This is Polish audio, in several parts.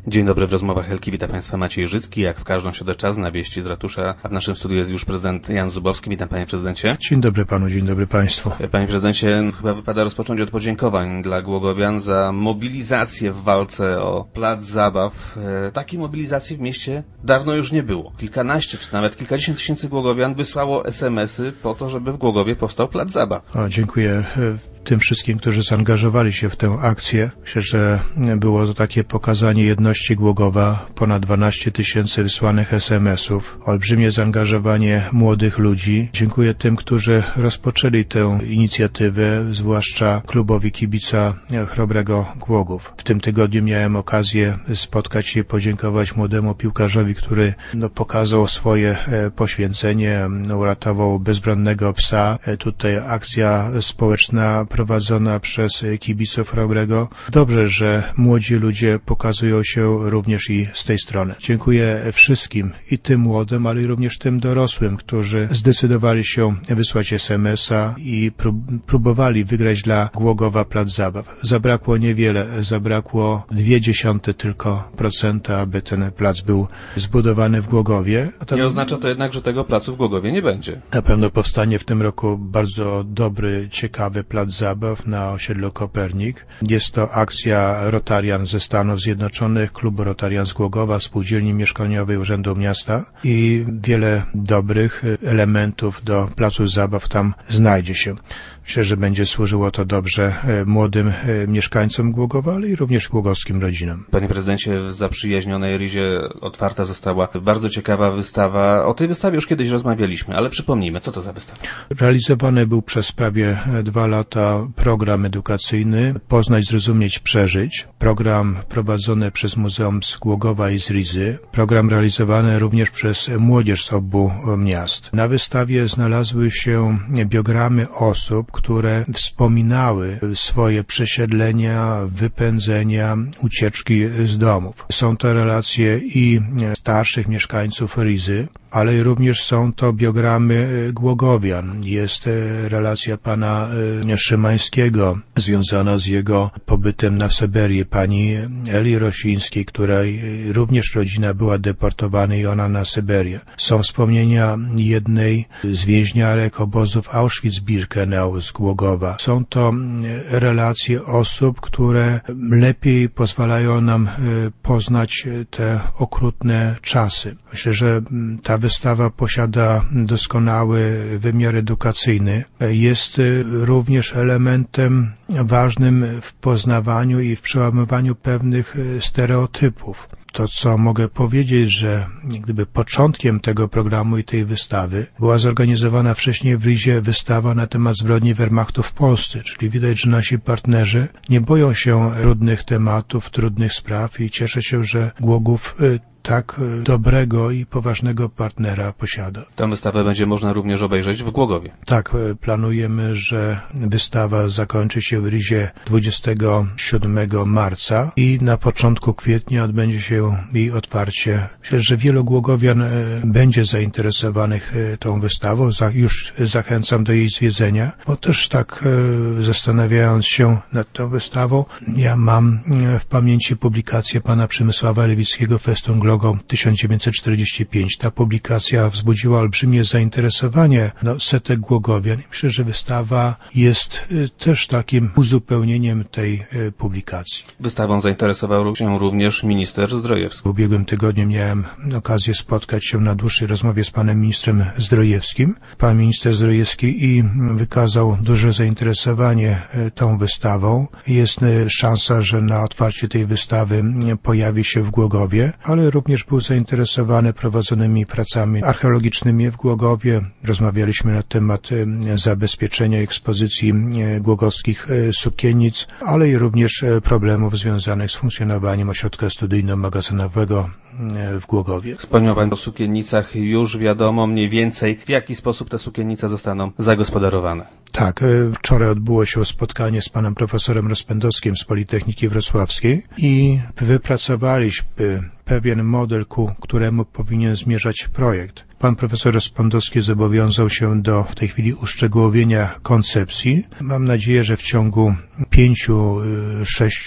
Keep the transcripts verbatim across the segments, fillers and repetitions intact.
Dzień dobry, w rozmowach Helki wita Państwa Maciej Życki, jak w każdą środę czas na wieści z ratusza, a w naszym studiu jest już prezydent Jan Zubowski. Witam Panie Prezydencie. Dzień dobry Panu, dzień dobry Państwu. Panie Prezydencie, chyba wypada rozpocząć od podziękowań dla głogowian za mobilizację w walce o plac zabaw. Takiej mobilizacji w mieście dawno już nie było. Kilkanaście czy nawet kilkadziesiąt tysięcy głogowian wysłało es em esy po to, żeby w Głogowie powstał plac zabaw. O, dziękuję tym wszystkim, którzy zaangażowali się w tę akcję. Myślę, że było to takie pokazanie jedności Głogowa, ponad dwanaście tysięcy wysłanych es em esów, olbrzymie zaangażowanie młodych ludzi. Dziękuję tym, którzy rozpoczęli tę inicjatywę, zwłaszcza klubowi kibica Chrobrego Głogów. W tym tygodniu miałem okazję spotkać się i podziękować młodemu piłkarzowi, który no, pokazał swoje poświęcenie, uratował bezbronnego psa. Tutaj akcja społeczna prowadzona przez kibiców Chrobrego. Dobrze, że młodzi ludzie pokazują się również i z tej strony. Dziękuję wszystkim, i tym młodym, ale i również tym dorosłym, którzy zdecydowali się wysłać es em esa i próbowali wygrać dla Głogowa plac zabaw. Zabrakło niewiele, zabrakło dwie dziesiąte tylko procenta, aby ten plac był zbudowany w Głogowie. To nie oznacza to jednak, że tego placu w Głogowie nie będzie. Na pewno powstanie w tym roku bardzo dobry, ciekawy plac zabaw na osiedlu Kopernik. Jest to akcja Rotarian ze Stanów Zjednoczonych, Klubu Rotarian z Głogowa, Spółdzielni Mieszkaniowej Urzędu Miasta i wiele dobrych elementów do placu zabaw tam znajdzie się. Myślę, że będzie służyło to dobrze młodym mieszkańcom Głogowa, ale i również głogowskim rodzinom. Panie prezydencie, w zaprzyjaźnionej Rizie otwarta została bardzo ciekawa wystawa. O tej wystawie już kiedyś rozmawialiśmy, ale przypomnijmy, co to za wystawa? Realizowany był przez prawie dwa lata program edukacyjny Poznać, Zrozumieć, Przeżyć. Program prowadzony przez Muzeum z Głogowa i z Rizy. Program realizowany również przez młodzież z obu miast. Na wystawie znalazły się biogramy osób, które wspominały swoje przesiedlenia, wypędzenia, ucieczki z domów. Są to relacje i starszych mieszkańców Rizy, ale również są to biogramy głogowian. Jest relacja pana Szymańskiego związana z jego pobytem na Syberię, pani Eli Rosińskiej, której również rodzina była deportowana i ona na Syberię. Są wspomnienia jednej z więźniarek obozów Auschwitz-Birkenau z Głogowa. Są to relacje osób, które lepiej pozwalają nam poznać te okrutne czasy. Myślę, że ta wystawa posiada doskonały wymiar edukacyjny. Jest również elementem ważnym w poznawaniu i w przełamywaniu pewnych stereotypów. To, co mogę powiedzieć, że gdyby początkiem tego programu i tej wystawy była zorganizowana wcześniej w Rizie wystawa na temat zbrodni Wehrmachtu w Polsce, czyli widać, że nasi partnerzy nie boją się trudnych tematów, trudnych spraw i cieszę się, że Głogów tak dobrego i poważnego partnera posiada. Tę wystawę będzie można również obejrzeć w Głogowie. Tak, planujemy, że wystawa zakończy się w Rizie dwudziestego siódmego marca i na początku kwietnia odbędzie się jej otwarcie. Myślę, że wielu głogowian będzie zainteresowanych tą wystawą. Już zachęcam do jej zwiedzenia, bo też tak zastanawiając się nad tą wystawą, ja mam w pamięci publikację pana Przemysława Lewickiego Festum Global tysiąc dziewięćset czterdziesty piąty. Ta publikacja wzbudziła olbrzymie zainteresowanie no, setek głogowian. Myślę, że wystawa jest y, też takim uzupełnieniem tej y, publikacji. Wystawą zainteresował się również minister Zdrojewski. W ubiegłym tygodniu miałem okazję spotkać się na dłuższej rozmowie z panem ministrem Zdrojewskim. Pan minister Zdrojewski i wykazał duże zainteresowanie y, tą wystawą. Jest y, szansa, że na otwarcie tej wystawy y, pojawi się w Głogowie, ale również Również był zainteresowany prowadzonymi pracami archeologicznymi w Głogowie. Rozmawialiśmy na temat zabezpieczenia ekspozycji głogowskich sukiennic, ale i również problemów związanych z funkcjonowaniem ośrodka studyjno-magazynowego w Głogowie. Wspomniał pan o sukiennicach. Już wiadomo mniej więcej, w jaki sposób te sukiennice zostaną zagospodarowane. Tak, wczoraj odbyło się spotkanie z panem profesorem Rozpędowskim z Politechniki Wrocławskiej i wypracowaliśmy pewien model, ku któremu powinien zmierzać projekt. Pan profesor Rozpędowski zobowiązał się do w tej chwili uszczegółowienia koncepcji. Mam nadzieję, że w ciągu pięciu, sześciu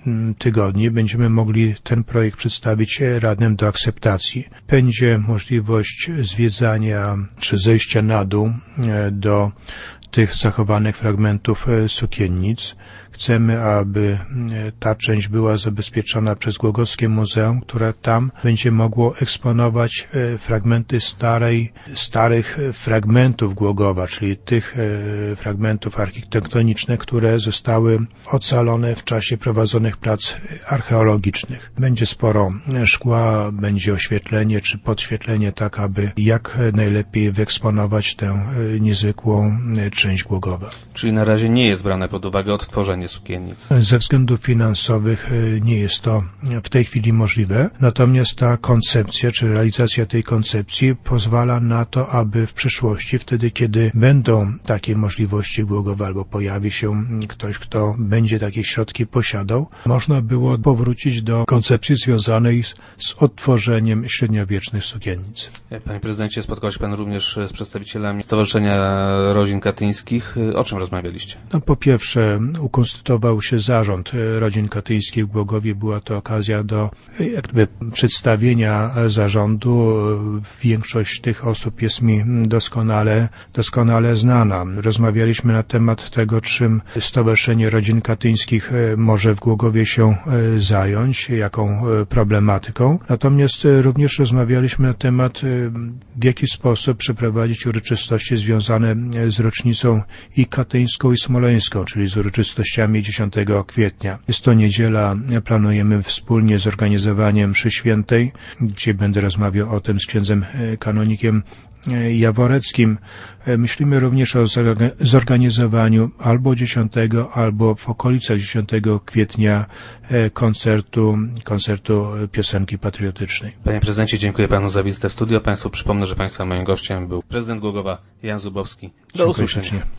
tygodni będziemy mogli ten projekt przedstawić radnym do akceptacji. Będzie możliwość zwiedzania czy zejścia na dół do tych zachowanych fragmentów sukiennic. Chcemy, aby ta część była zabezpieczona przez Głogowskie Muzeum, które tam będzie mogło eksponować fragmenty starej, starych fragmentów Głogowa, czyli tych fragmentów architektonicznych, które zostały ocalone w czasie prowadzonych prac archeologicznych. Będzie sporo szkła, będzie oświetlenie czy podświetlenie, tak aby jak najlepiej wyeksponować tę niezwykłą część Głogowa. Czyli na razie nie jest brane pod uwagę odtworzenie sukiennic. Ze względów finansowych nie jest to w tej chwili możliwe, natomiast ta koncepcja, czy realizacja tej koncepcji pozwala na to, aby w przyszłości, wtedy kiedy będą takie możliwości Głogowa albo pojawi się ktoś, kto będzie takie środki posiadał, można było powrócić do koncepcji związanej z, z odtworzeniem średniowiecznych sukiennic. Panie prezydencie, spotkał się pan również z przedstawicielami Stowarzyszenia Rodzin Katyńskich. O czym rozmawialiście? No, po pierwsze, ukonstytuował się zarząd Rodzin Katyńskich w Głogowie. Była to okazja do jakby przedstawienia zarządu. Większość tych osób jest mi doskonale, doskonale znana. Rozmawialiśmy na temat tego, czym Stowarzyszenie Rodzin Katyńskich może w Głogowie się zająć, jaką problematyką. Natomiast również rozmawialiśmy na temat, w jaki sposób przeprowadzić uroczystości związane z rocznicą i katyńską, i smoleńską, czyli z uroczystościami dziesiątego kwietnia. Jest to niedziela, planujemy wspólnie z organizowaniem mszy świętej, gdzie będę rozmawiał o tym z księdzem kanonikiem Jaworeckim. Myślimy również o zorganizowaniu albo dziesiątego, albo w okolicach dziesiątego kwietnia koncertu, koncertu piosenki patriotycznej. Panie prezydencie, dziękuję panu za wizytę w studio. Państwu przypomnę, że państwa moim gościem był prezydent Głogowa Jan Zubowski. Do usłyszenia.